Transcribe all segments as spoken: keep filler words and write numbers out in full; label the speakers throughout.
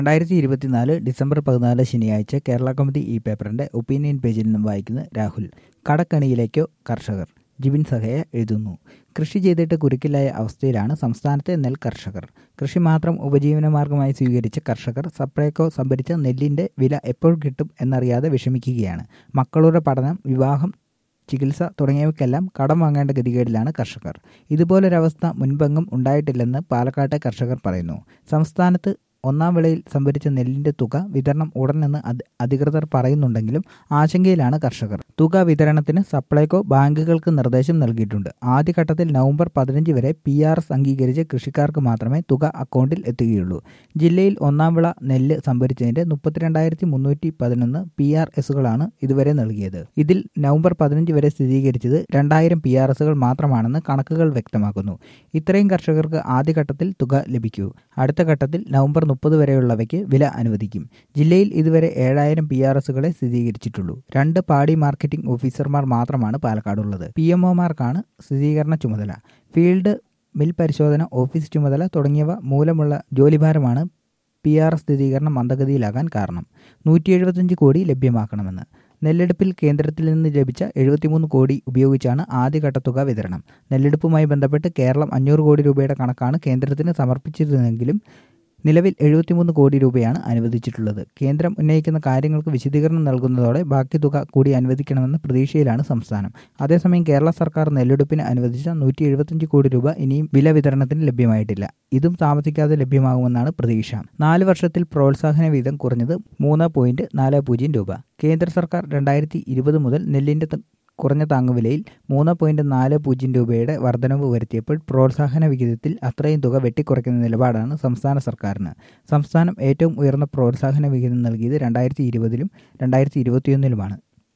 Speaker 1: രണ്ടായിരത്തി ഇരുപത്തിനാല് ഡിസംബർ പതിനാല് ശനിയാഴ്ച കേരള കൗമുദി ഈ പേപ്പറിന്റെ ഒപ്പീനിയൻ പേജിൽ നിന്നും വായിക്കുന്ന രാഹുൽ. കടക്കണിയിലേക്കോ കർഷകർ? ജിബിൻ സഹയ എഴുതുന്നു. കൃഷി ചെയ്തിട്ട് കുരുക്കിലായ അവസ്ഥയിലാണ് സംസ്ഥാനത്തെ നെൽ കർഷകർ. കൃഷി മാത്രം ഉപജീവനമാർഗമായി സ്വീകരിച്ച കർഷകർ സപ്ലൈകോ സംഭരിച്ച നെല്ലിന്റെ വില എപ്പോൾ കിട്ടും എന്നറിയാതെ വിഷമിക്കുകയാണ്. മക്കളുടെ പഠനം, വിവാഹം, ചികിത്സ തുടങ്ങിയവയ്ക്കെല്ലാം കടം വാങ്ങേണ്ട ഗതികേടിലാണ് കർഷകർ. ഇതുപോലൊരവസ്ഥ മുൻപെങ്ങും ഉണ്ടായിട്ടില്ലെന്ന് പാലക്കാട്ടെ കർഷകർ പറയുന്നു. സംസ്ഥാനത്ത് ഒന്നാം വിളയിൽ സംഭരിച്ച നെല്ലിന്റെ തുക വിതരണം ഉടനെന്ന് അധികൃതർ പറയുന്നുണ്ടെങ്കിലും ആശങ്കയിലാണ് കർഷകർ. തുക വിതരണത്തിന് സപ്ലൈകോ ബാങ്കുകൾക്ക് നിർദ്ദേശം നൽകിയിട്ടുണ്ട്. ആദ്യഘട്ടത്തിൽ നവംബർ പതിനഞ്ച് വരെ പി ആർ എസ് അംഗീകരിച്ച കൃഷിക്കാർക്ക് മാത്രമേ തുക അക്കൗണ്ടിൽ എത്തുകയുള്ളൂ. ജില്ലയിൽ ഒന്നാം വിള നെല്ല് സംഭരിച്ചതിന്റെ മുപ്പത്തിരണ്ടായിരത്തി മുന്നൂറ്റി പതിനൊന്ന് പി ആർ എസുകളാണ് ഇതുവരെ നൽകിയത്. ഇതിൽ നവംബർ പതിനഞ്ച് വരെ സ്ഥിരീകരിച്ചത് രണ്ടായിരം പി ആർ എസുകൾ മാത്രമാണെന്ന് കണക്കുകൾ വ്യക്തമാക്കുന്നു. ഇത്രയും കർഷകർക്ക് ആദ്യഘട്ടത്തിൽ തുക ലഭിക്കൂ. അടുത്ത ഘട്ടത്തിൽ നവംബർ മുപ്പത് വരെയുള്ളവയ്ക്ക് വില അനുവദിക്കും. ജില്ലയിൽ ഇതുവരെ ഏഴായിരം പി ആർ എസുകളെ സ്ഥിരീകരിച്ചിട്ടുള്ളൂ. രണ്ട് പാടി മാർക്കറ്റിംഗ് ഓഫീസർമാർ മാത്രമാണ് പാലക്കാടുള്ളത്. പി എം ഒമാർക്കാണ് സ്ഥിരീകരണ ചുമതല. ഫീൽഡ് മിൽ പരിശോധന, ഓഫീസ് ചുമതല തുടങ്ങിയവ മൂലമുള്ള ജോലിഭാരമാണ് പി ആർ എസ് സ്ഥിരീകരണം മന്ദഗതിയിലാകാൻ കാരണം. നൂറ്റി എഴുപത്തഞ്ച് കോടി ലഭ്യമാക്കണമെന്ന് നെല്ലെടുപ്പിൽ കേന്ദ്രത്തിൽ നിന്ന് ലഭിച്ച എഴുപത്തിമൂന്ന് കോടി ഉപയോഗിച്ചാണ് ആദ്യഘട്ട തുക വിതരണം. നെല്ലെടുപ്പുമായി ബന്ധപ്പെട്ട് കേരളം അഞ്ഞൂറ് കോടി രൂപയുടെ കണക്കാണ് കേന്ദ്രത്തിന് സമർപ്പിച്ചിരുന്നെങ്കിലും നിലവിൽ എഴുപത്തിമൂന്ന് കോടി രൂപയാണ് അനുവദിച്ചിട്ടുള്ളത്. കേന്ദ്രം ഉന്നയിക്കുന്ന കാര്യങ്ങൾക്ക് വിശദീകരണം നൽകുന്നതോടെ ബാക്കി തുക കൂടി അനുവദിക്കണമെന്ന പ്രതീക്ഷയിലാണ് സംസ്ഥാനം. അതേസമയം കേരള സർക്കാർ നെല്ലെടുപ്പിന് അനുവദിച്ച നൂറ്റി എഴുപത്തഞ്ച് കോടി രൂപ ഇനിയും വില വിതരണത്തിന് ലഭ്യമായിട്ടില്ല. ഇതും താമസിക്കാതെ ലഭ്യമാകുമെന്നാണ് പ്രതീക്ഷ. നാല് വർഷത്തിൽ പ്രോത്സാഹന വീതം കുറഞ്ഞത് മൂന്ന് പോയിന്റ് നാല് പൂജ്യം രൂപ. കേന്ദ്ര സർക്കാർ രണ്ടായിരത്തി ഇരുപത് മുതൽ നെല്ലിന്റെ കുറഞ്ഞ താങ്ങുവിലയിൽ മൂന്ന് പോയിന്റ് നാല് പൂജ്യം രൂപയുടെ വർധനവ് വരുത്തിയപ്പോൾ പ്രോത്സാഹന വിഹിതത്തിൽ അത്രയും തുക വെട്ടിക്കുറയ്ക്കുന്ന നിലപാടാണ് സംസ്ഥാന സർക്കാരിന്. സംസ്ഥാനം ഏറ്റവും ഉയർന്ന പ്രോത്സാഹന വിഹിതം നൽകിയത് രണ്ടായിരത്തി ഇരുപതിലും രണ്ടായിരത്തി ഇരുപത്തിയൊന്നിലുമാണ്.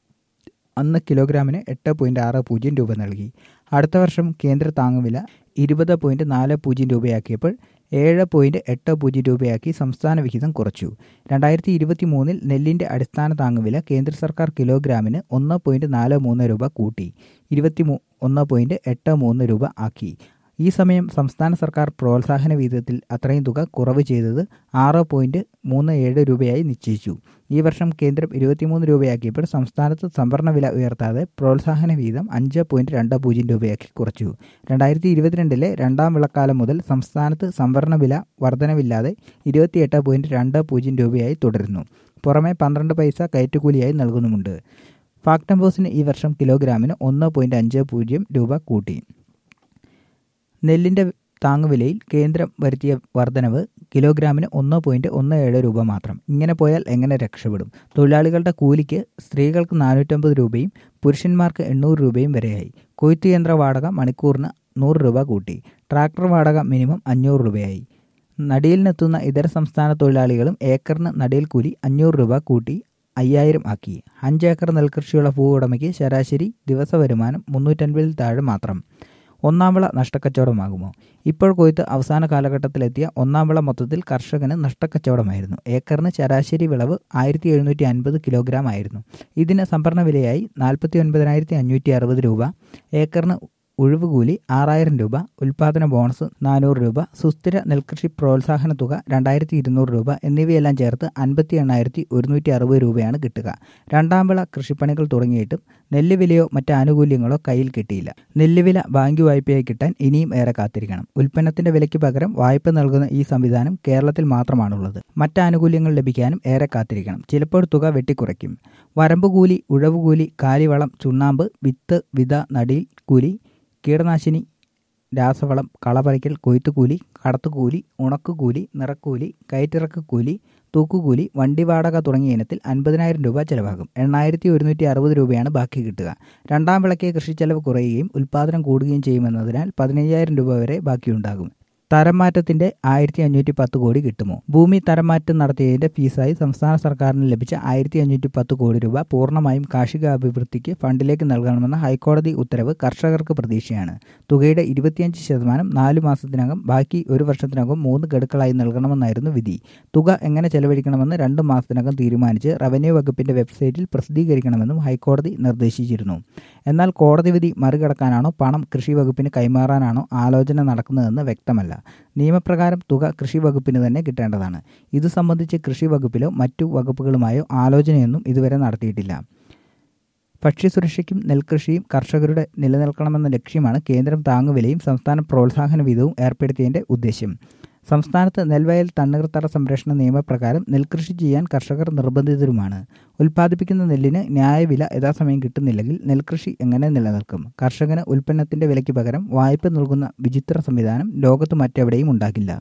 Speaker 1: അന്ന് കിലോഗ്രാമിന് എട്ട് പോയിന്റ് ആറ് പൂജ്യം രൂപ നൽകി. അടുത്ത വർഷം കേന്ദ്ര താങ്ങുവില ഇരുപത് പോയിന്റ് നാല് പൂജ്യം രൂപയാക്കിയപ്പോൾ ഏഴ് പോയിന്റ് എട്ട് പൂജ്യം രൂപയാക്കി സംസ്ഥാന വിഹിതം കുറച്ചു. രണ്ടായിരത്തി ഇരുപത്തി മൂന്നിൽ നെല്ലിന്റെ അടിസ്ഥാന താങ്ങുവില കേന്ദ്ര സർക്കാർ കിലോഗ്രാമിന് ഒന്ന് പോയിന്റ് നാല് മൂന്ന് രൂപ കൂട്ടി ഇരുപത്തി ഒന്ന് പോയിന്റ് എട്ട് മൂന്ന് രൂപ ആക്കി. ഈ സമയം സംസ്ഥാന സർക്കാർ പ്രോത്സാഹന വിഹിതത്തിൽ അത്രയും തുക കുറവ് ചെയ്തത് ആറ് പോയിന്റ് മൂന്ന് ഏഴ് രൂപയായി നിശ്ചയിച്ചു. ഈ വർഷം കേന്ദ്രം ഇരുപത്തിമൂന്ന് രൂപയാക്കിയപ്പോൾ സംസ്ഥാനത്ത് സംഭരണ വില ഉയർത്താതെ പ്രോത്സാഹന വിഹിതം അഞ്ച് പോയിന്റ് രണ്ട് പൂജ്യം രൂപയാക്കി കുറച്ചു. രണ്ടായിരത്തി ഇരുപത്തിരണ്ടിലെ രണ്ടാം വിളക്കാലം മുതൽ സംസ്ഥാനത്ത് സംഭരണ വില വർധനവില്ലാതെ ഇരുപത്തിയെട്ട് പോയിന്റ് രണ്ട് പൂജ്യം രൂപയായി തുടരുന്നു. പുറമെ പന്ത്രണ്ട് പൈസ കയറ്റുകൂലിയായി നൽകുന്നുമുണ്ട്. ഫാക്ടംബോസിന് ഈ വർഷം കിലോഗ്രാമിന് ഒന്ന് പോയിന്റ് അഞ്ച് പൂജ്യം രൂപ കൂട്ടി. നെല്ലിന്റെ താങ്ങുവിലയിൽ കേന്ദ്രം വരുത്തിയ വർധനവ് കിലോഗ്രാമിന് ഒന്ന് പോയിന്റ് ഒന്ന് ഏഴ് രൂപ മാത്രം. ഇങ്ങനെ പോയാൽ എങ്ങനെ രക്ഷപ്പെടും? തൊഴിലാളികളുടെ കൂലിക്ക് സ്ത്രീകൾക്ക് നാനൂറ്റമ്പത് രൂപയും പുരുഷന്മാർക്ക് എണ്ണൂറ് രൂപയും വരെയായി. കൊയ്ത്ത് യന്ത്ര വാടക മണിക്കൂറിന് നൂറ് രൂപ കൂട്ടി. ട്രാക്ടർ വാടക മിനിമം അഞ്ഞൂറ് രൂപയായി. നടിയിലിനെത്തുന്ന ഇതര സംസ്ഥാന തൊഴിലാളികളും ഏക്കറിന് നടിയിൽ കൂലി അഞ്ഞൂറ് രൂപ കൂട്ടി അയ്യായിരം ആക്കി. അഞ്ചേക്കർ നെൽകൃഷിയുള്ള ഭൂ ഉടമയ്ക്ക് ശരാശരി ദിവസ വരുമാനം മുന്നൂറ്റൻപതിൽ താഴെ മാത്രം. ഒന്നാം വിള നഷ്ടക്കച്ചവടമാകുമോ? ഇപ്പോൾ കൊയ്ത്ത് അവസാന കാലഘട്ടത്തിലെത്തിയ ഒന്നാം വിള മൊത്തത്തിൽ കർഷകന് നഷ്ടക്കച്ചവടമായിരുന്നു. ഏക്കറിന് ശരാശരി വിളവ് ആയിരത്തി എഴുന്നൂറ്റി അൻപത് കിലോഗ്രാം ആയിരുന്നു. ഇതിന് സംഭരണ വിലയായി നാൽപ്പത്തി ഒൻപതിനായിരത്തി അഞ്ഞൂറ്റി അറുപത് രൂപ, ഏക്കറിന് ഉഴുവുകൂലി ആറായിരം രൂപ, ഉൽപാദന ബോണസ് നാനൂറ് രൂപ, സുസ്ഥിര നെൽകൃഷി പ്രോത്സാഹന തുക രണ്ടായിരത്തി ഇരുന്നൂറ് രൂപ എന്നിവയെല്ലാം ചേർത്ത് അൻപത്തി എണ്ണായിരത്തി ഒരുന്നൂറ്റി അറുപത് രൂപയാണ് കിട്ടുക. രണ്ടാം വിള കൃഷിപ്പണികൾ തുടങ്ങിയിട്ടും നെല്ല് വിലയോ മറ്റ് ആനുകൂല്യങ്ങളോ കയ്യിൽ കിട്ടിയില്ല. നെല്ല് വില ബാങ്ക് വായ്പയായി കിട്ടാൻ ഇനിയും ഏറെ കാത്തിരിക്കണം. ഉൽപ്പന്നത്തിന്റെ വിലയ്ക്ക് പകരം വായ്പ നൽകുന്ന ഈ സംവിധാനം കേരളത്തിൽ മാത്രമാണുള്ളത്. മറ്റ് ആനുകൂല്യങ്ങൾ ലഭിക്കാനും ഏറെ കാത്തിരിക്കണം. ചിലപ്പോൾ തുക വെട്ടിക്കുറയ്ക്കും. വരമ്പുകൂലി, ഉഴവുകൂലി, കാലിവളം, ചുണ്ണാമ്പ്, വിത്ത്, വിത, നടീൽ കൂലി, കീടനാശിനി, രാസവളം, കളപറിക്കൽ, കൊയ്ത്തുകൂലി, കടത്തുകൂലി, ഉണക്കുകൂലി, നിറക്കൂലി, കയറ്റിറക്കുകൂലി, തൂക്കുകൂലി, വണ്ടി വാടക തുടങ്ങിയ ഇനത്തിൽ അൻപതിനായിരം രൂപ ചെലവാകും. എണ്ണായിരത്തി ഒരുന്നൂറ്റി അറുപത് രൂപയാണ് ബാക്കി കിട്ടുക. രണ്ടാം വിളയ്ക്ക് കൃഷിച്ചെലവ് കുറയുകയും ഉൽപ്പാദനം കൂടുകയും ചെയ്യുമെന്നതിനാൽ പതിനയ്യായിരം രൂപ വരെ ബാക്കിയുണ്ടാകും. തരം മാറ്റത്തിന്റെ ആയിരത്തി അഞ്ഞൂറ്റി പത്ത് കോടി കിട്ടുമോ? ഭൂമി തരം മാറ്റം നടത്തിയതിന്റെ ഫീസായി സംസ്ഥാന സർക്കാരിന് ലഭിച്ച ആയിരത്തി അഞ്ഞൂറ്റി പത്ത് കോടി രൂപ പൂർണ്ണമായും കാർഷികാഭിവൃദ്ധിക്ക് ഫണ്ടിലേക്ക് നൽകണമെന്ന ഹൈക്കോടതി ഉത്തരവ് കർഷകർക്ക് പ്രതീക്ഷയാണ്. തുകയുടെ ഇരുപത്തിയഞ്ച് ശതമാനം നാലു മാസത്തിനകം, ബാക്കി ഒരു വർഷത്തിനകം മൂന്ന് ഗഡുക്കളായി നൽകണമെന്നായിരുന്നു വിധി. തുക എങ്ങനെ ചെലവഴിക്കണമെന്ന് രണ്ടു മാസത്തിനകം തീരുമാനിച്ച് റവന്യൂ വകുപ്പിന്റെ വെബ്സൈറ്റിൽ പ്രസിദ്ധീകരിക്കണമെന്നും ഹൈക്കോടതി നിർദ്ദേശിച്ചിരുന്നു. എന്നാൽ കോടതി വിധി മറികടക്കാനാണോ പണം കൃഷി വകുപ്പിന് കൈമാറാനാണോ ആലോചന നടക്കുന്നതെന്ന് വ്യക്തമല്ല. നിയമപ്രകാരം തുക കൃഷി വകുപ്പിന് തന്നെ കിട്ടേണ്ടതാണ്. ഇതു സംബന്ധിച്ച് കൃഷി വകുപ്പിലോ മറ്റു വകുപ്പുകളുമായോ ആലോചനയൊന്നും ഇതുവരെ നടത്തിയിട്ടില്ല. ഭക്ഷ്യസുരക്ഷയ്ക്കും നെൽകൃഷിയും കർഷകരുടെ നിലനിൽക്കണമെന്ന ലക്ഷ്യമാണ് കേന്ദ്രം താങ്ങുവിലയും സംസ്ഥാന പ്രോത്സാഹന വിധവും ഏർപ്പെടുത്തിയതിൻ്റെ ഉദ്ദേശ്യം. സംസ്ഥാനത്ത് നെൽവയൽ തണ്ണീർത്തട സംരക്ഷണ നിയമപ്രകാരം നെൽകൃഷി ചെയ്യാൻ കർഷകർ നിർബന്ധിതരുമാണ്. ഉൽപ്പാദിപ്പിക്കുന്ന നെല്ലിന് ന്യായവില യഥാസമയം കിട്ടുന്നില്ലെങ്കിൽ നെൽകൃഷി എങ്ങനെ നിലനിൽക്കും? കർഷകന് ഉൽപ്പന്നത്തിന്റെ വിലയ്ക്ക് പകരം വായ്പ നൽകുന്ന വിചിത്ര സംവിധാനം ലോകത്ത് മറ്റെവിടെയും ഉണ്ടാകില്ല.